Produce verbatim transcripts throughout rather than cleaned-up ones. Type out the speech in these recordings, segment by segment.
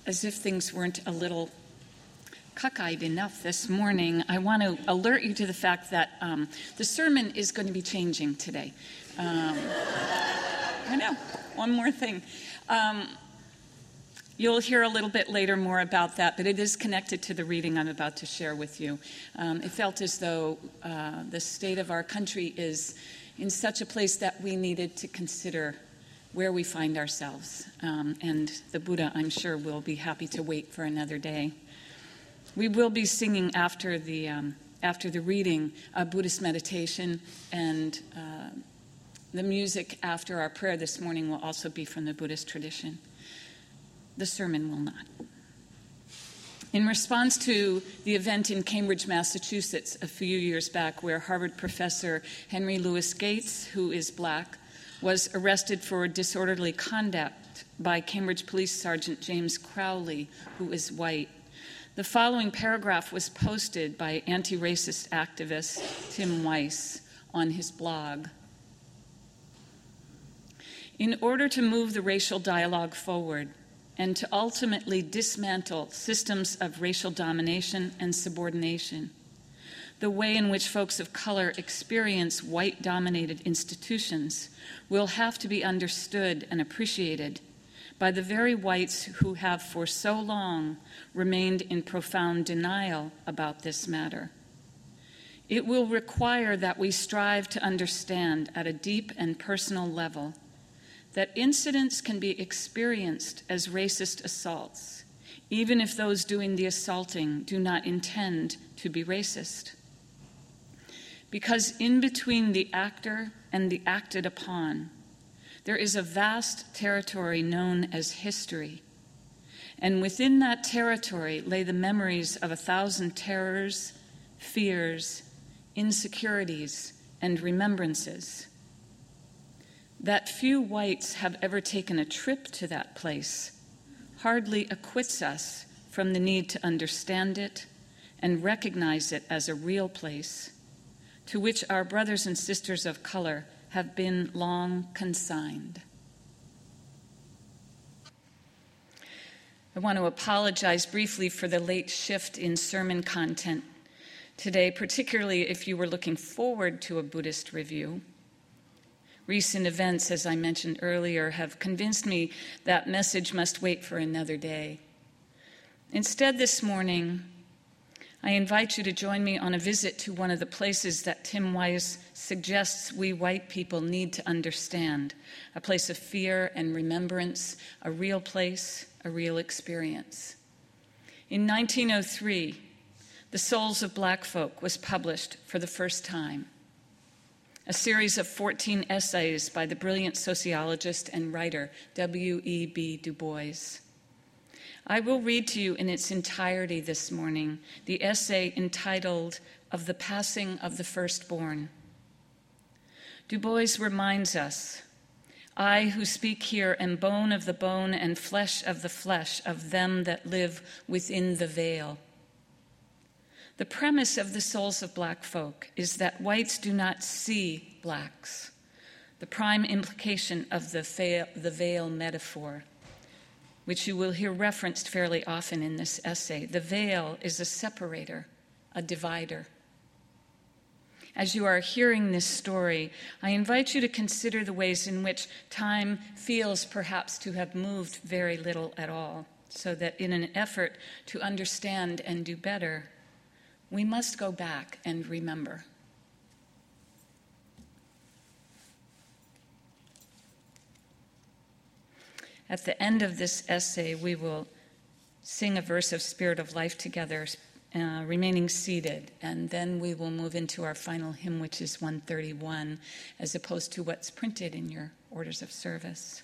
as if things weren't a little cockeyed enough this morning, I want to alert you to the fact that um, the sermon is going to be changing today. Um, I know, one more thing. Um, you'll hear a little bit later more about that, but it is connected to the reading I'm about to share with you. Um, it felt as though uh, the state of our country is in such a place that we needed to consider where we find ourselves. Um, and the Buddha, I'm sure, will be happy to wait for another day. We will be singing after the um, after the reading a Buddhist meditation, and uh, the music after our prayer this morning will also be from the Buddhist tradition. The sermon will not. In response to the event in Cambridge, Massachusetts, a few years back, where Harvard professor Henry Louis Gates, who is black, was arrested for disorderly conduct by Cambridge Police Sergeant James Crowley, who is white, the following paragraph was posted by anti-racist activist Tim Weiss on his blog. In order to move the racial dialogue forward and to ultimately dismantle systems of racial domination and subordination, the way in which folks of color experience white-dominated institutions will have to be understood and appreciated by the very whites who have for so long remained in profound denial about this matter. It will require that we strive to understand at a deep and personal level that incidents can be experienced as racist assaults, even if those doing the assaulting do not intend to be racist. Because in between the actor and the acted upon, there is a vast territory known as history, and within that territory lay the memories of a thousand terrors, fears, insecurities, and remembrances. That few whites have ever taken a trip to that place hardly acquits us from the need to understand it and recognize it as a real place to which our brothers and sisters of color have been long consigned. I want to apologize briefly for the late shift in sermon content today, particularly if you were looking forward to a Buddhist review. Recent events, as I mentioned earlier, have convinced me that message must wait for another day. Instead, this morning, I invite you to join me on a visit to one of the places that Tim Weiss suggests we white people need to understand, a place of fear and remembrance, a real place, a real experience. In nineteen oh three, The Souls of Black Folk was published for the first time, a series of fourteen essays by the brilliant sociologist and writer W E B Du Bois. I will read to you in its entirety this morning the essay entitled Of the Passing of the Firstborn. Du Bois reminds us, I who speak here am bone of the bone and flesh of the flesh of them that live within the veil. The premise of the Souls of Black Folk is that whites do not see blacks, the prime implication of the veil, the veil metaphor, which you will hear referenced fairly often in this essay. The veil is a separator, a divider. As you are hearing this story, I invite you to consider the ways in which time feels perhaps to have moved very little at all, so that in an effort to understand and do better, we must go back and remember. At the end of this essay, we will sing a verse of Spirit of Life together, uh, remaining seated, and then we will move into our final hymn, which is one thirty-one, as opposed to what's printed in your orders of service.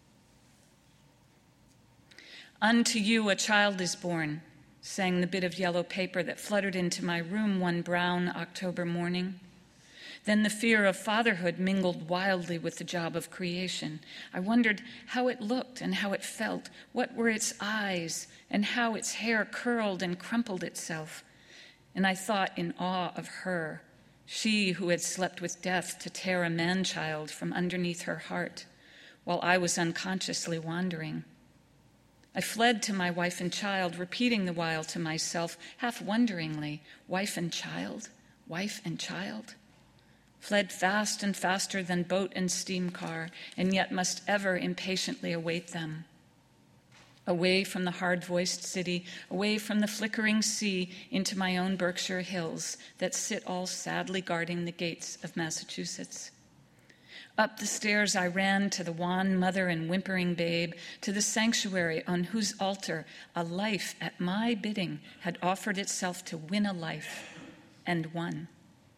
Unto you a child is born, sang the bit of yellow paper that fluttered into my room one brown October morning. Then the fear of fatherhood mingled wildly with the job of creation. I wondered how it looked and how it felt, what were its eyes, and how its hair curled and crumpled itself. And I thought in awe of her, she who had slept with death to tear a man-child from underneath her heart, while I was unconsciously wandering. I fled to my wife and child, repeating the while to myself, half wonderingly, wife and child, wife and child. Fled fast and faster than boat and steam car, and yet must ever impatiently await them. Away from the hard-voiced city, away from the flickering sea, into my own Berkshire hills that sit all sadly guarding the gates of Massachusetts. Up the stairs I ran to the wan mother and whimpering babe, to the sanctuary on whose altar a life at my bidding had offered itself to win a life, and won.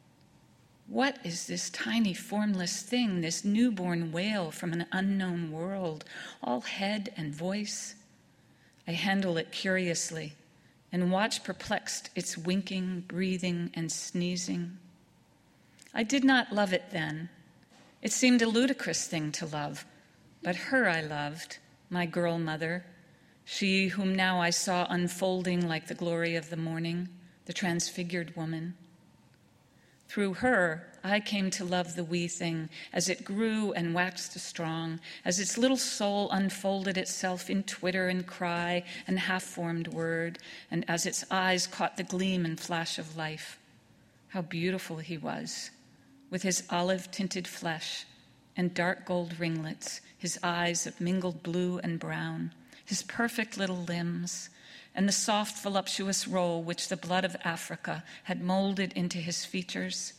What is this tiny formless thing, this newborn wail from an unknown world, all head and voice? I handle it curiously and watch perplexed its winking, breathing, and sneezing. I did not love it then. It seemed a ludicrous thing to love, but her I loved, my girl mother, she whom now I saw unfolding like the glory of the morning, the transfigured woman. Through her, I came to love the wee thing as it grew and waxed strong, as its little soul unfolded itself in twitter and cry and half-formed word, and as its eyes caught the gleam and flash of life. How beautiful he was, with his olive-tinted flesh and dark gold ringlets, his eyes of mingled blue and brown, his perfect little limbs, and the soft, voluptuous roll which the blood of Africa had molded into his features.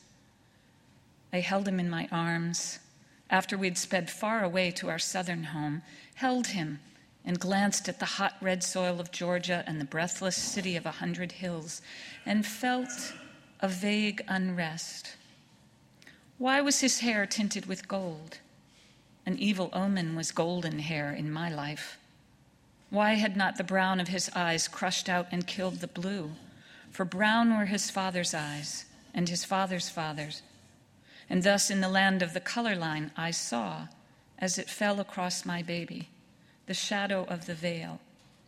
I held him in my arms, after we'd sped far away to our southern home, held him and glanced at the hot red soil of Georgia and the breathless city of a hundred hills, and felt a vague unrest. Why was his hair tinted with gold? An evil omen was golden hair in my life. Why had not the brown of his eyes crushed out and killed the blue? For brown were his father's eyes, and his father's father's. And thus in the land of the color line I saw, as it fell across my baby, the shadow of the veil.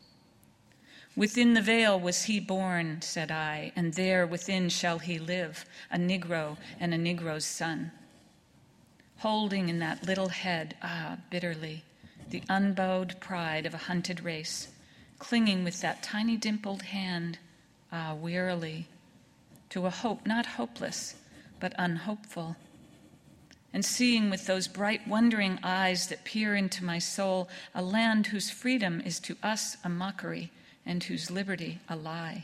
Within the veil was he born, said I, and there within shall he live, a Negro and a Negro's son. Holding in that little head, ah, bitterly, the unbowed pride of a hunted race, clinging with that tiny dimpled hand, ah, wearily, to a hope not hopeless, but unhopeful, and seeing with those bright, wondering eyes that peer into my soul a land whose freedom is to us a mockery and whose liberty a lie.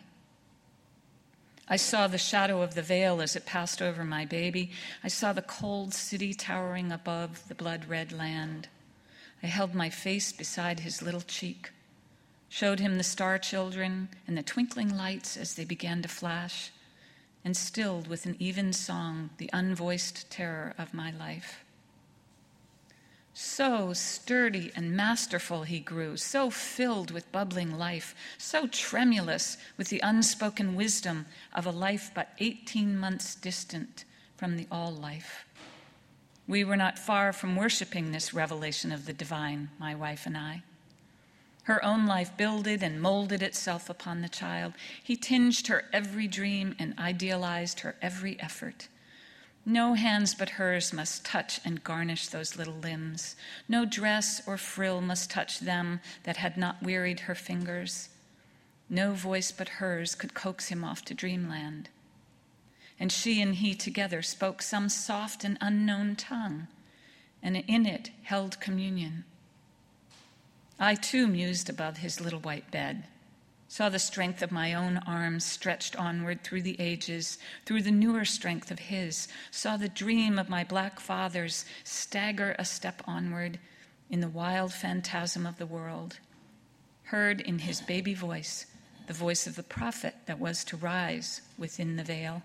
I saw the shadow of the veil as it passed over my baby. I saw the cold city towering above the blood-red land. I held my face beside his little cheek, showed him the star children and the twinkling lights as they began to flash, and stilled with an even song the unvoiced terror of my life. So sturdy and masterful he grew, so filled with bubbling life, so tremulous with the unspoken wisdom of a life but eighteen months distant from the all-life. We were not far from worshiping this revelation of the divine, my wife and I. Her own life builded and molded itself upon the child. He tinged her every dream and idealized her every effort. No hands but hers must touch and garnish those little limbs. No dress or frill must touch them that had not wearied her fingers. No voice but hers could coax him off to dreamland. And she and he together spoke some soft and unknown tongue, and in it held communion. I too mused above his little white bed, saw the strength of my own arms stretched onward through the ages, through the newer strength of his, saw the dream of my black fathers stagger a step onward in the wild phantasm of the world, heard in his baby voice the voice of the prophet that was to rise within the veil.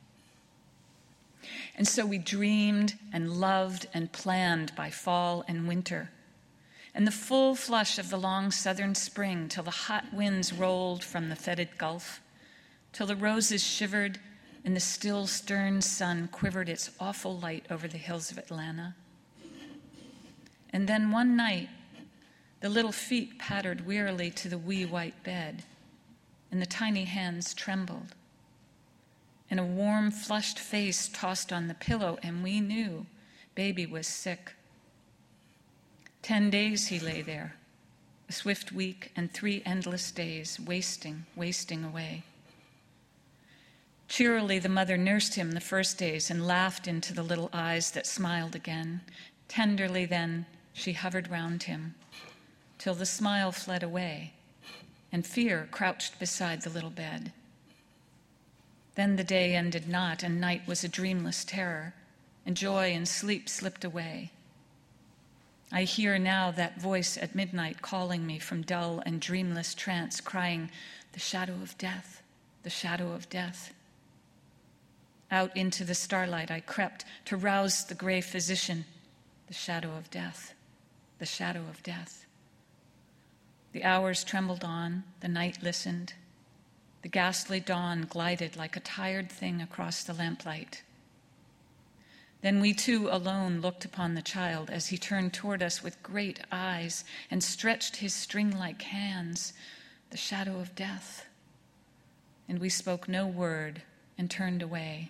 And so we dreamed and loved and planned by fall and winter, and the full flush of the long southern spring till the hot winds rolled from the fetid Gulf, till the roses shivered and the still stern sun quivered its awful light over the hills of Atlanta. And then one night, the little feet pattered wearily to the wee white bed, and the tiny hands trembled, and a warm, flushed face tossed on the pillow, and we knew baby was sick. Ten days he lay there, a swift week, and three endless days, wasting, wasting away. Cheerily, the mother nursed him the first days and laughed into the little eyes that smiled again. Tenderly then, she hovered round him, till the smile fled away, and fear crouched beside the little bed. Then the day ended not, and night was a dreamless terror, and joy and sleep slipped away. I hear now that voice at midnight calling me from dull and dreamless trance, crying, "The shadow of death, the shadow of death." Out into the starlight I crept to rouse the gray physician. The shadow of death, the shadow of death. The hours trembled on, the night listened. The ghastly dawn glided like a tired thing across the lamplight. Then we two alone looked upon the child as he turned toward us with great eyes and stretched his string-like hands, the shadow of death. And we spoke no word and turned away.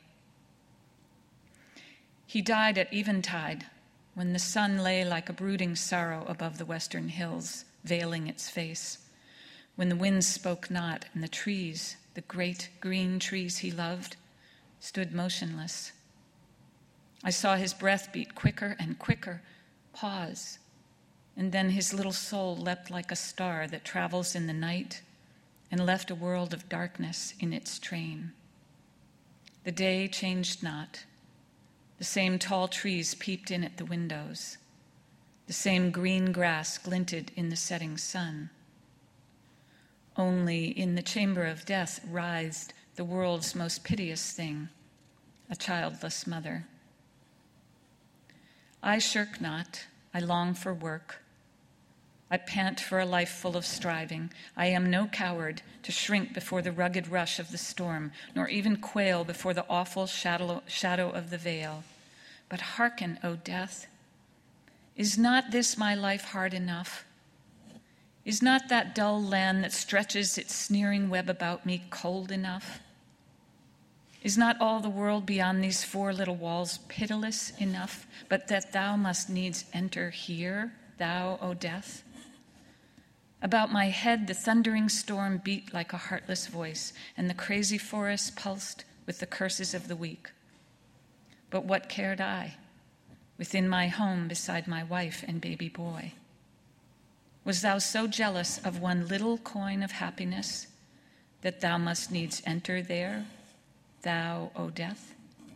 He died at eventide, when the sun lay like a brooding sorrow above the western hills, veiling its face, when the winds spoke not and the trees, the great green trees he loved, stood motionless. I saw his breath beat quicker and quicker, pause, and then his little soul leapt like a star that travels in the night and left a world of darkness in its train. The day changed not. The same tall trees peeped in at the windows. The same green grass glinted in the setting sun. Only in the chamber of death writhed the world's most piteous thing, a childless mother. I shirk not, I long for work. I pant for a life full of striving. I am no coward to shrink before the rugged rush of the storm, nor even quail before the awful shadow, shadow of the veil. But hearken, O death, is not this my life hard enough? Is not that dull land that stretches its sneering web about me cold enough? Is not all the world beyond these four little walls pitiless enough, but that thou must needs enter here, thou, O death? About my head the thundering storm beat like a heartless voice, and the crazy forest pulsed with the curses of the weak. But what cared I, within my home beside my wife and baby boy? Was thou so jealous of one little coin of happiness that thou must needs enter there, thou, O death?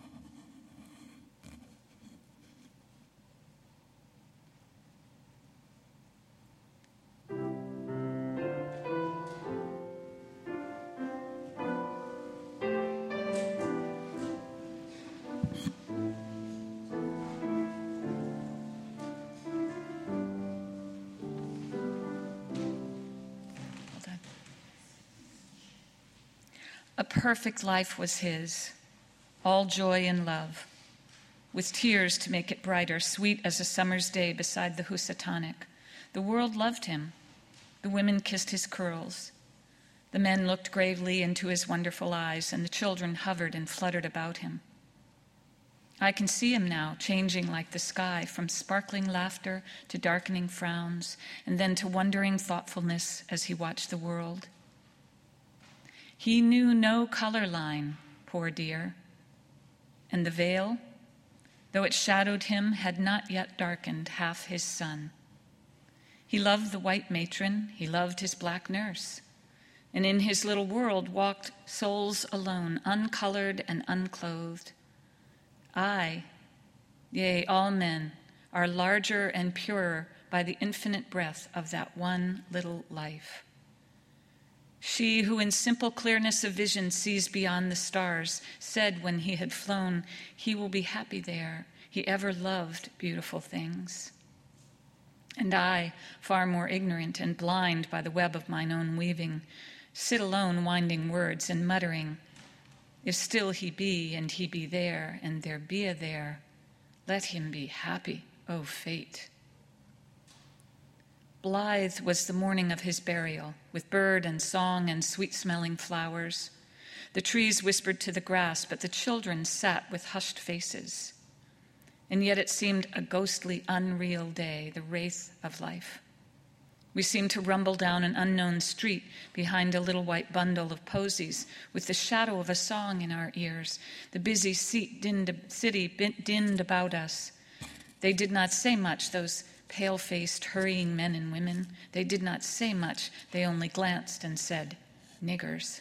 A perfect life was his, all joy and love, with tears to make it brighter, sweet as a summer's day beside the Housatonic. The world loved him. The women kissed his curls. The men looked gravely into his wonderful eyes, and the children hovered and fluttered about him. I can see him now, changing like the sky, from sparkling laughter to darkening frowns, and then to wondering thoughtfulness as he watched the world. He knew no color line, poor dear, and the veil, though it shadowed him, had not yet darkened half his sun. He loved the white matron, he loved his black nurse, and in his little world walked souls alone, uncolored and unclothed. I, yea, all men, are larger and purer by the infinite breath of that one little life. She who in simple clearness of vision sees beyond the stars said when he had flown, he will be happy there. He ever loved beautiful things. And I, far more ignorant and blind by the web of mine own weaving, sit alone winding words and muttering, if still he be and he be there and there be a there, let him be happy, O fate. Blithe was the morning of his burial, with bird and song and sweet-smelling flowers. The trees whispered to the grass, but the children sat with hushed faces. And yet it seemed a ghostly, unreal day, the wraith of life. We seemed to rumble down an unknown street behind a little white bundle of posies with the shadow of a song in our ears. The busy seat dinned, city dinned about us. They did not say much, those pale-faced, hurrying men and women. They did not say much. They only glanced and said, "Niggers."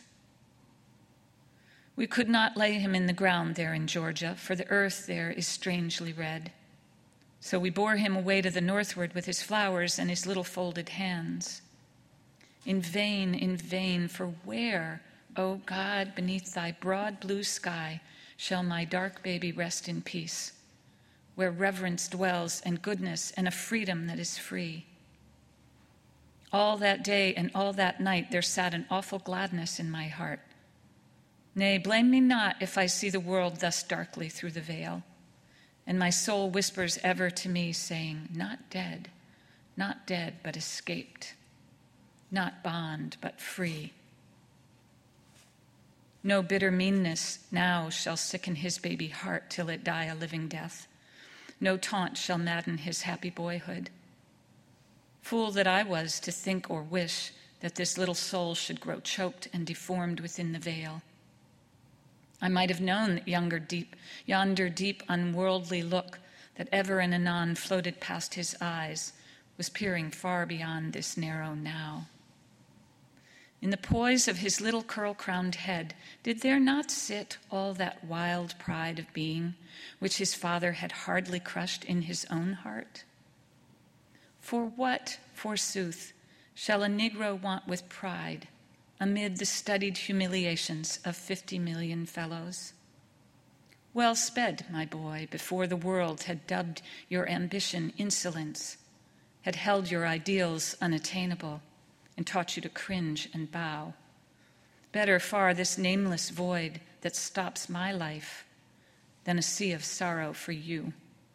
We could not lay him in the ground there in Georgia, for the earth there is strangely red. So we bore him away to the northward with his flowers and his little folded hands. In vain, in vain, for where, O God, beneath thy broad blue sky, shall my dark baby rest in peace, where reverence dwells and goodness and a freedom that is free? All that day and all that night there sat an awful gladness in my heart. Nay, blame me not if I see the world thus darkly through the veil. And my soul whispers ever to me, saying, not dead, not dead, but escaped, not bond, but free. No bitter meanness now shall sicken his baby heart till it die a living death. No taunt shall madden his happy boyhood. Fool that I was to think or wish that this little soul should grow choked and deformed within the veil. I might have known that younger deep, yonder deep unworldly look that ever and anon floated past his eyes was peering far beyond this narrow now. In the poise of his little curl-crowned head, did there not sit all that wild pride of being, which his father had hardly crushed in his own heart? For what, forsooth, shall a Negro want with pride amid the studied humiliations of fifty million fellows? Well sped, my boy, before the world had dubbed your ambition insolence, had held your ideals unattainable, and taught you to cringe and bow. Better far this nameless void that stops my life than a sea of sorrow for you.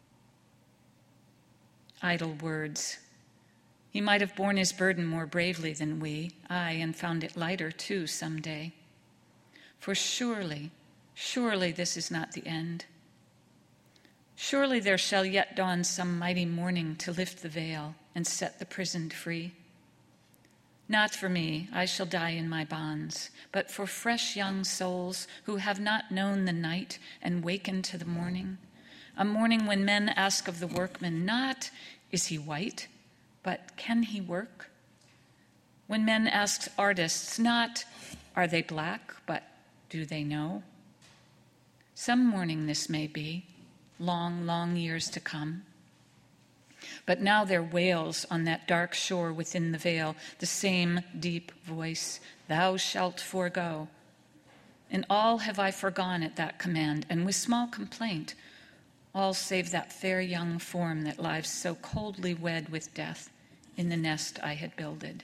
Idle words. He might have borne his burden more bravely than we, aye, and found it lighter too some day. For surely, surely this is not the end. Surely there shall yet dawn some mighty morning to lift the veil and set the prisoned free. Not for me, I shall die in my bonds, but for fresh young souls who have not known the night and wakened to the morning, a morning when men ask of the workman not, is he white, but can he work? When men ask artists not, are they black, but do they know? Some morning this may be, long, long years to come. But now there wails on that dark shore within the veil the same deep voice, thou shalt forego. And all have I forgone at that command, and with small complaint, all save that fair young form that lies so coldly wed with death in the nest I had builded.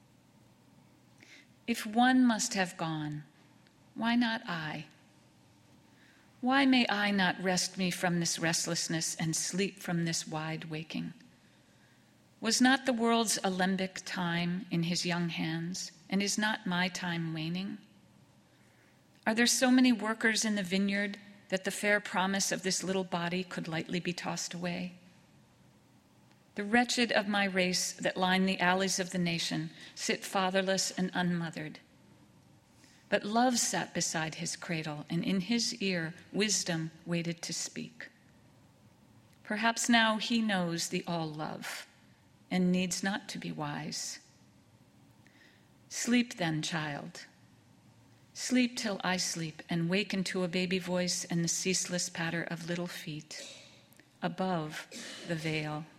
If one must have gone, why not I? Why may I not rest me from this restlessness and sleep from this wide waking? Was not the world's alembic time in his young hands, and is not my time waning? Are there so many workers in the vineyard that the fair promise of this little body could lightly be tossed away? The wretched of my race that line the alleys of the nation sit fatherless and unmothered. But love sat beside his cradle, and in his ear wisdom waited to speak. Perhaps now he knows the all-love, and needs not to be wise. Sleep then, child. Sleep till I sleep, and waken to a baby voice and the ceaseless patter of little feet above the veil.